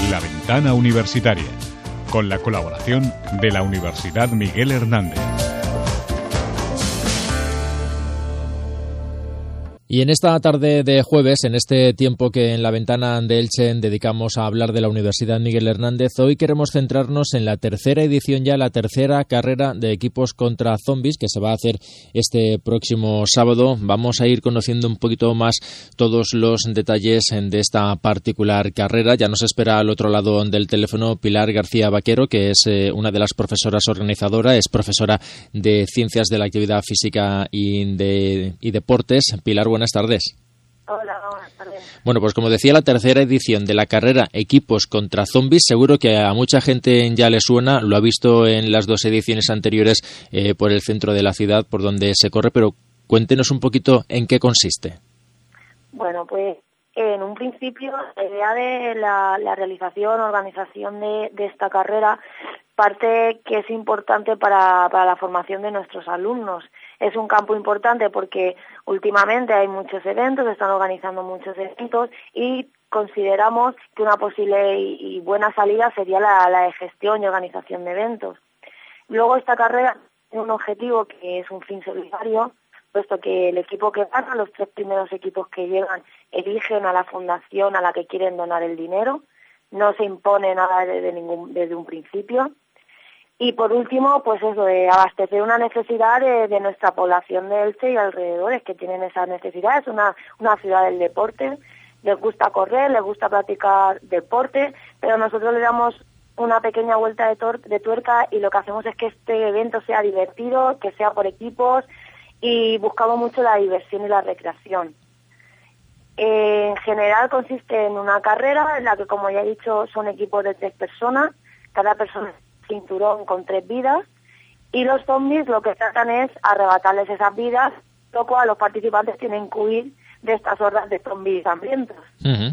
La Ventana Universitaria, con la colaboración de la Universidad Miguel Hernández. Y en esta tarde de jueves, en este tiempo que en La Ventana de Elche dedicamos a hablar de la Universidad Miguel Hernández, hoy queremos centrarnos en la tercera edición, ya la tercera carrera de equipos contra zombies, que se va a hacer este próximo sábado. Vamos a ir conociendo un poquito más todos los detalles de esta particular carrera. Ya nos espera al otro lado del teléfono Pilar García Vaquero, que es una de las profesoras organizadoras, es profesora de Ciencias de la Actividad Física y Deportes. Pilar, buenas tardes. Hola, buenas tardes. Bueno, pues como decía, la tercera edición de la carrera Equipos contra Zombies, seguro que a mucha gente ya le suena, lo ha visto en las dos ediciones anteriores por el centro de la ciudad, por donde se corre, pero cuéntenos un poquito en qué consiste. Bueno, pues en un principio la idea de la realización, organización de esta carrera parte que es importante para la formación de nuestros alumnos. Es un campo importante porque últimamente hay muchos eventos, se están organizando muchos eventos y consideramos que una posible y buena salida sería la de gestión y organización de eventos. Luego esta carrera tiene un objetivo que es un fin solidario, puesto que el equipo que gana, los 3 primeros equipos que llegan, eligen a la fundación a la que quieren donar el dinero, no se impone nada desde un principio. Y por último, pues eso, de abastecer una necesidad de nuestra población de Elche y alrededores, que tienen esa necesidad. Es una ciudad del deporte, les gusta correr, les gusta practicar deporte, pero nosotros le damos una pequeña vuelta de tuerca y lo que hacemos es que este evento sea divertido, que sea por equipos, y buscamos mucho la diversión y la recreación. En general consiste en una carrera en la que, como ya he dicho, son equipos de 3 personas, cada persona cinturón con 3 vidas, y los zombies lo que tratan es arrebatarles esas vidas, lo cual los participantes tienen que huir de estas hordas de zombies hambrientos. Uh-huh.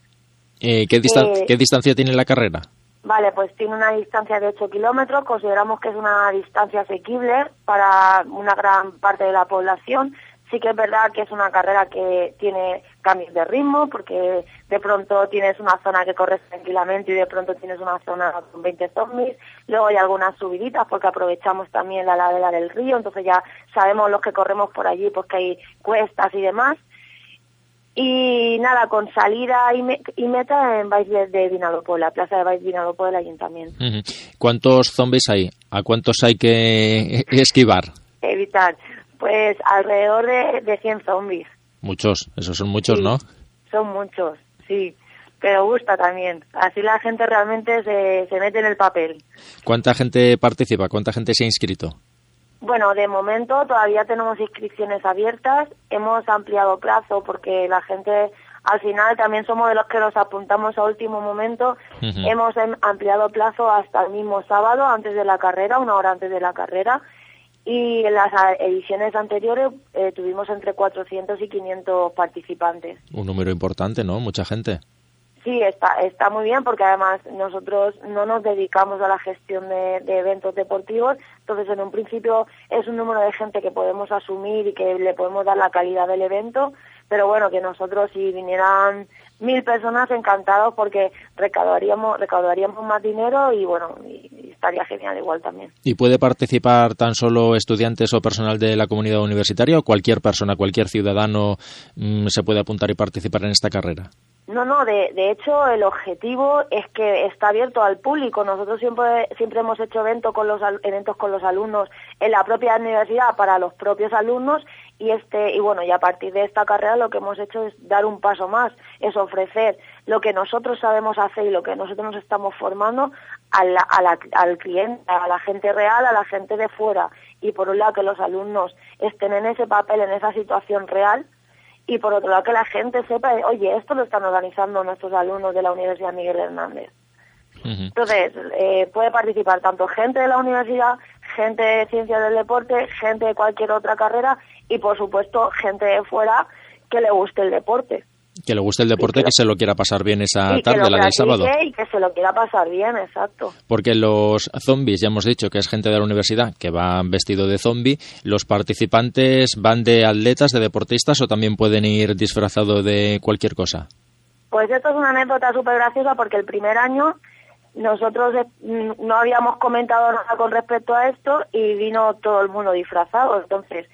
¿Qué distancia tiene la carrera? Vale, pues tiene una distancia de 8 kilómetros, consideramos que es una distancia asequible para una gran parte de la población. Sí que es verdad que es una carrera que tiene cambios de ritmo, porque de pronto tienes una zona que corres tranquilamente y de pronto tienes una zona con 20 zombies. Luego hay algunas subiditas porque aprovechamos también la ladera del río, entonces ya sabemos los que corremos por allí pues que hay cuestas y demás. Y nada, con salida y meta en Baix de Vinalopó, la plaza de Baix Vinalopó del ayuntamiento. Uh-huh. ¿Cuántos zombies hay? ¿A cuántos hay que esquivar? Evitar. Pues alrededor de 100 zombies. Muchos, esos son muchos, sí, ¿no? Son muchos, sí, pero gusta también. Así la gente realmente se mete en el papel. ¿Cuánta gente participa? ¿Cuánta gente se ha inscrito? Bueno, de momento todavía tenemos inscripciones abiertas. Hemos ampliado plazo porque la gente, al final también somos de los que nos apuntamos a último momento. Uh-huh. Hemos ampliado plazo hasta el mismo sábado, antes de la carrera, 1 hora antes de la carrera. Y en las ediciones anteriores tuvimos entre 400 y 500 participantes. Un número importante, ¿no? Mucha gente. Sí, está muy bien porque además nosotros no nos dedicamos a la gestión de eventos deportivos, entonces en un principio es un número de gente que podemos asumir y que le podemos dar la calidad del evento, pero bueno, que nosotros si vinieran 1000 personas encantados porque recaudaríamos más dinero y bueno, y estaría genial igual también. ¿Y puede participar tan solo estudiantes o personal de la comunidad universitaria o cualquier persona, cualquier ciudadano se puede apuntar y participar en esta carrera? No, de hecho el objetivo es que está abierto al público. Nosotros siempre hemos hecho eventos con los alumnos en la propia universidad para los propios alumnos y bueno, y a partir de esta carrera lo que hemos hecho es dar un paso más, es ofrecer lo que nosotros sabemos hacer y lo que nosotros nos estamos formando al cliente, a la gente real, a la gente de fuera, y por un lado que los alumnos estén en ese papel, en esa situación real, y por otro lado que la gente sepa, oye, esto lo están organizando nuestros alumnos de la Universidad Miguel Hernández. Uh-huh. Entonces, puede participar tanto gente de la universidad, gente de ciencias del deporte, gente de cualquier otra carrera y, por supuesto, gente de fuera que le guste el deporte. Que le guste el deporte, que se lo quiera pasar bien esa tarde, la del sábado. Y que se lo quiera pasar bien, exacto. Porque los zombies, ya hemos dicho que es gente de la universidad que va vestido de zombie. ¿Los participantes van de atletas, de deportistas o también pueden ir disfrazados de cualquier cosa? Pues esto es una anécdota súper graciosa porque el primer año nosotros no habíamos comentado nada con respecto a esto y vino todo el mundo disfrazado. Entonces,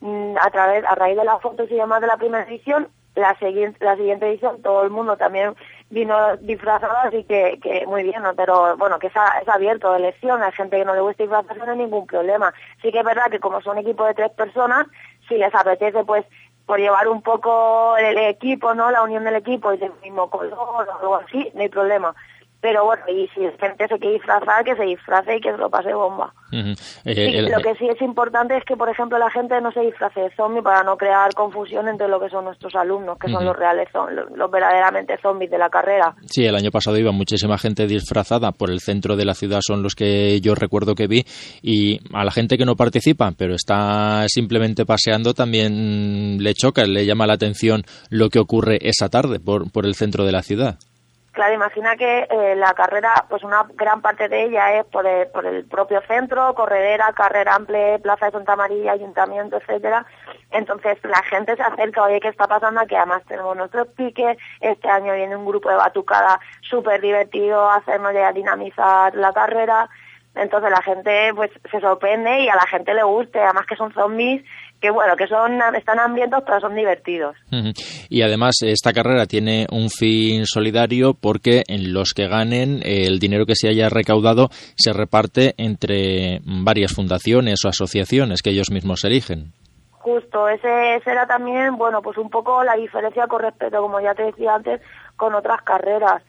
a raíz de las fotos y demás de la primera edición, la siguiente edición todo el mundo también vino disfrazado, así que muy bien, ¿no? Pero bueno, que es abierto de elección, hay gente que no le gusta disfrazarse, no hay ningún problema. Sí que es verdad que como son equipos de 3 personas, si les apetece pues por llevar un poco el equipo, ¿no? La unión del equipo y del mismo color o algo así, no hay problema. Pero bueno, y si la gente se quiere disfrazar, que se disfrace y que se lo pase bomba. Lo que sí es importante es que, por ejemplo, la gente no se disfrace de zombie para no crear confusión entre lo que son nuestros alumnos, que son los reales, los verdaderamente zombies de la carrera. Sí, el año pasado iba muchísima gente disfrazada por el centro de la ciudad, son los que yo recuerdo que vi, y a la gente que no participa, pero está simplemente paseando, también le choca, le llama la atención lo que ocurre esa tarde por el centro de la ciudad. Claro, imagina que la carrera, pues una gran parte de ella es por el propio centro, corredera, carrera amplia, Plaza de Santa María, Ayuntamiento, etcétera. Entonces la gente se acerca, oye, ¿qué está pasando aquí? Además tenemos nuestros piques, este año viene un grupo de batucada súper divertido a hacernos ya dinamizar la carrera. Entonces la gente pues se sorprende y a la gente le gusta, además que son zombies que bueno, que están hambrientos pero son divertidos. Y además esta carrera tiene un fin solidario porque en los que ganen el dinero que se haya recaudado se reparte entre varias fundaciones o asociaciones que ellos mismos eligen. Justo, ese era también, bueno, pues un poco la diferencia con respecto, como ya te decía antes, con otras carreras.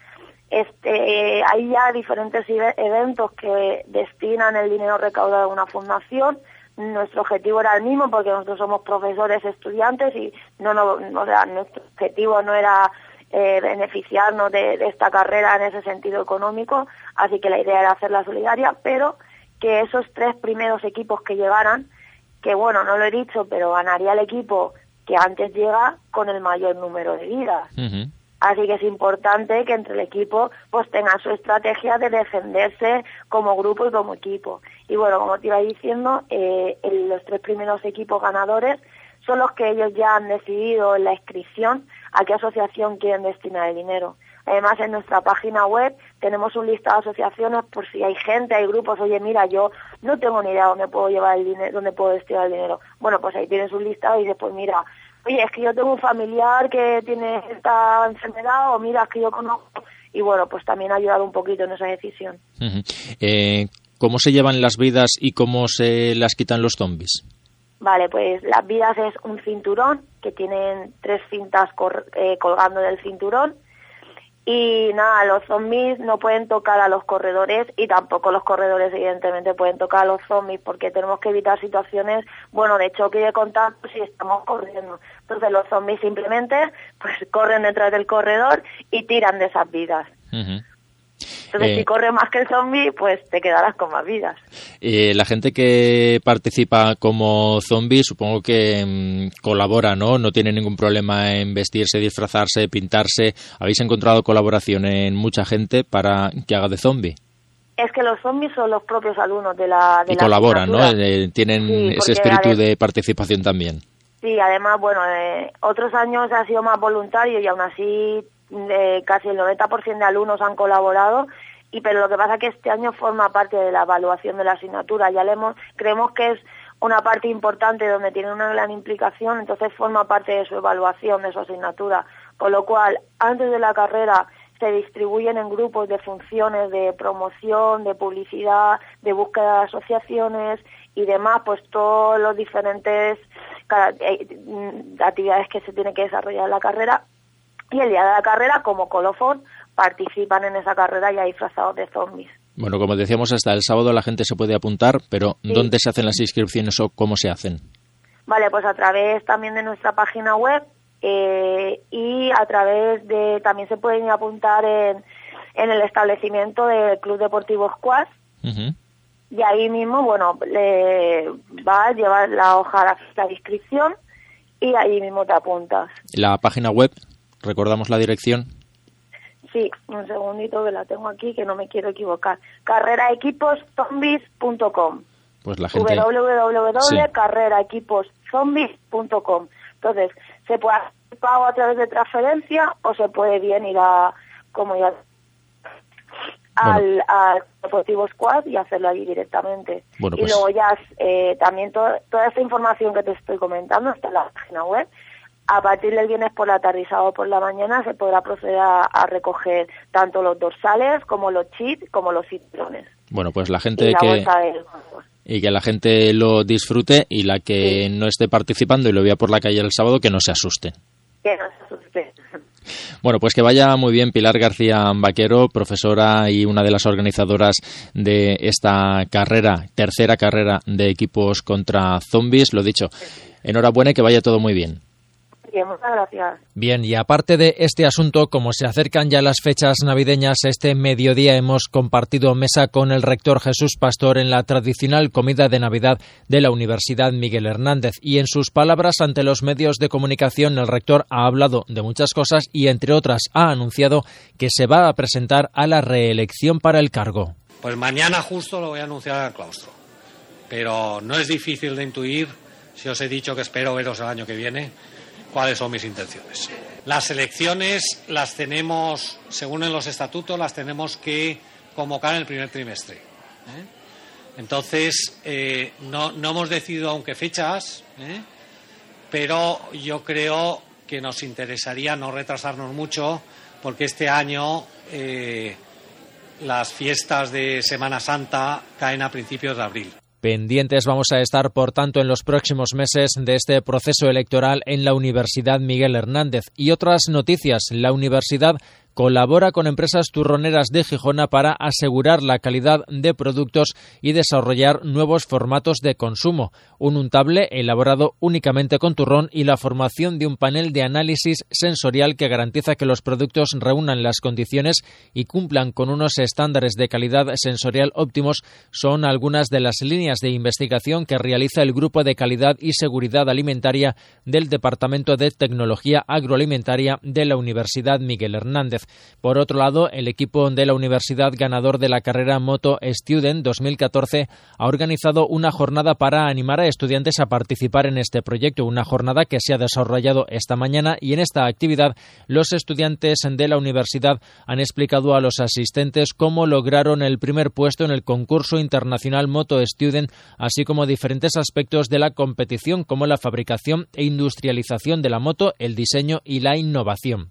Hay ya diferentes eventos que destinan el dinero recaudado a una fundación. Nuestro objetivo era el mismo porque nosotros somos profesores, estudiantes y o sea, nuestro objetivo no era beneficiarnos de esta carrera en ese sentido económico, así que la idea era hacerla solidaria, pero que esos 3 primeros equipos que llegaran, que bueno, no lo he dicho, pero ganaría el equipo que antes llega con el mayor número de vidas. Uh-huh. Así que es importante que entre el equipo pues tengan su estrategia de defenderse como grupo y como equipo. Y bueno, como te iba diciendo, los 3 primeros equipos ganadores son los que ellos ya han decidido en la inscripción a qué asociación quieren destinar el dinero. Además, en nuestra página web tenemos un listado de asociaciones por si hay gente, hay grupos, oye, mira, yo no tengo ni idea dónde puedo llevar el dinero, dónde puedo destinar el dinero. Bueno, pues ahí tienes un listado y dices, pues mira, oye, es que yo tengo un familiar que tiene esta enfermedad, o mira, es que yo conozco, y bueno, pues también ha ayudado un poquito en esa decisión. Uh-huh. ¿Cómo se llevan las vidas y cómo se las quitan los zombies? Vale, pues las vidas es un cinturón, que tienen 3 cintas colgando del cinturón, y nada, los zombies no pueden tocar a los corredores y tampoco los corredores evidentemente pueden tocar a los zombies porque tenemos que evitar situaciones, bueno, de choque y de contacto si estamos corriendo. Entonces los zombies simplemente pues corren detrás del corredor y tiran de esas vidas. Uh-huh. Entonces, si corres más que el zombie, pues te quedarás con más vidas. La gente que participa como zombie, supongo que colabora, ¿no? No tiene ningún problema en vestirse, disfrazarse, pintarse. ¿Habéis encontrado colaboración en mucha gente para que haga de zombie? Es que los zombies son los propios alumnos de la y colaboran, ¿no? Tienen ese espíritu de participación también. Sí, además, bueno, otros años ha sido más voluntario y aún así casi el 90% de alumnos han colaborado, pero lo que pasa es que este año forma parte de la evaluación de la asignatura. Creemos que es una parte importante donde tiene una gran implicación, entonces forma parte de su evaluación, de su asignatura. Con lo cual, antes de la carrera se distribuyen en grupos de funciones de promoción, de publicidad, de búsqueda de asociaciones y demás, pues todos los diferentes actividades que se tienen que desarrollar en la carrera. Y el día de la carrera, como colofón, participan en esa carrera ya disfrazados de zombies. Bueno, como decíamos, hasta el sábado la gente se puede apuntar, pero sí. ¿Dónde se hacen las inscripciones o cómo se hacen? Vale, pues a través también de nuestra página web y a través de... También se pueden apuntar en el establecimiento del Club Deportivo Squash. Uh-huh. Y ahí mismo, bueno, va a llevar la hoja de inscripción y ahí mismo te apuntas. ¿La página web? ¿Recordamos la dirección? Sí, un segundito que la tengo aquí, que no me quiero equivocar. carreraequiposzombies.com. Pues la gente... www.carreraequiposzombies.com. Entonces, se puede hacer pago a través de transferencia o se puede bien ir al Deportivo Squad y hacerlo allí directamente. Bueno, y pues luego ya también toda esta información que te estoy comentando está en la página web. A partir del viernes por la tarde y sábado por la mañana se podrá proceder a recoger tanto los dorsales como los chips como los cinturones. Bueno, pues la gente que la gente lo disfrute, y la que no esté participando y lo vea por la calle el sábado, que no se asuste. Que no se asuste. Bueno, pues que vaya muy bien. Pilar García Vaquero, profesora y una de las organizadoras de esta carrera, tercera carrera de equipos contra zombies. Lo dicho, enhorabuena y que vaya todo muy bien. Bien, muchas gracias. Bien, y aparte de este asunto, como se acercan ya las fechas navideñas, este mediodía hemos compartido mesa con el rector Jesús Pastor en la tradicional comida de Navidad de la Universidad Miguel Hernández. Y en sus palabras ante los medios de comunicación, el rector ha hablado de muchas cosas y, entre otras, ha anunciado que se va a presentar a la reelección para el cargo. Pues mañana justo lo voy a anunciar al claustro. Pero no es difícil de intuir, si os he dicho que espero veros el año que viene, cuáles son mis intenciones. Las elecciones las tenemos, según en los estatutos, las tenemos que convocar en el primer trimestre. Entonces, no hemos decidido aún qué fechas, pero yo creo que nos interesaría no retrasarnos mucho, porque este año las fiestas de Semana Santa caen a principios de abril. Pendientes vamos a estar, por tanto, en los próximos meses de este proceso electoral en la Universidad Miguel Hernández. Y otras noticias. La universidad colabora con empresas turroneras de Gijona para asegurar la calidad de productos y desarrollar nuevos formatos de consumo. Un untable elaborado únicamente con turrón y la formación de un panel de análisis sensorial que garantiza que los productos reúnan las condiciones y cumplan con unos estándares de calidad sensorial óptimos son algunas de las líneas de investigación que realiza el Grupo de Calidad y Seguridad Alimentaria del Departamento de Tecnología Agroalimentaria de la Universidad Miguel Hernández. Por otro lado, el equipo de la universidad ganador de la carrera Moto Student 2014 ha organizado una jornada para animar a estudiantes a participar en este proyecto, una jornada que se ha desarrollado esta mañana, y en esta actividad los estudiantes de la universidad han explicado a los asistentes cómo lograron el primer puesto en el concurso internacional Moto Student, así como diferentes aspectos de la competición como la fabricación e industrialización de la moto, el diseño y la innovación.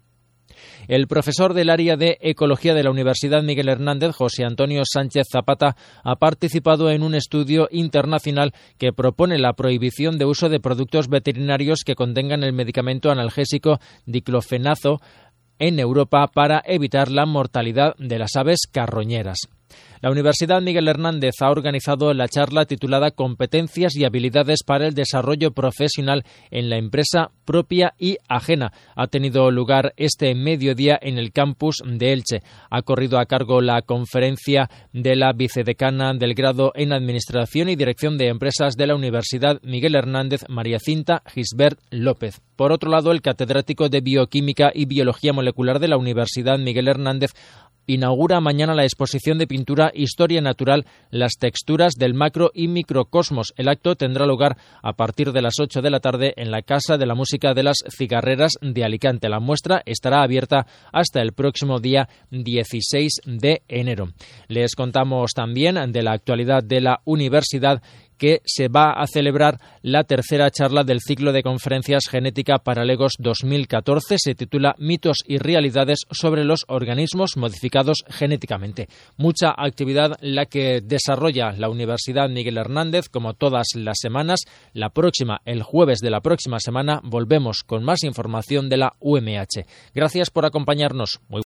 El profesor del área de Ecología de la Universidad Miguel Hernández, José Antonio Sánchez Zapata, ha participado en un estudio internacional que propone la prohibición de uso de productos veterinarios que contengan el medicamento analgésico diclofenaco en Europa para evitar la mortalidad de las aves carroñeras. La Universidad Miguel Hernández ha organizado la charla titulada Competencias y habilidades para el desarrollo profesional en la empresa propia y ajena. Ha tenido lugar este mediodía en el campus de Elche. Ha corrido a cargo la conferencia de la vicedecana del grado en Administración y Dirección de Empresas de la Universidad Miguel Hernández, María Cinta Gisbert López. Por otro lado, el catedrático de Bioquímica y Biología Molecular de la Universidad Miguel Hernández inaugura mañana la exposición de pintura Historia Natural, las texturas del macro y microcosmos. El acto tendrá lugar a partir de las 8 de la tarde en la Casa de la Música de las Cigarreras de Alicante. La muestra estará abierta hasta el próximo día 16 de enero. Les contamos también de la actualidad de la universidad que se va a celebrar la tercera charla del ciclo de conferencias Genética para Legos 2014. Se titula Mitos y realidades sobre los organismos modificados genéticamente. Mucha actividad la que desarrolla la Universidad Miguel Hernández, como todas las semanas. La próxima, el jueves de la próxima semana, volvemos con más información de la UMH. Gracias por acompañarnos. Muy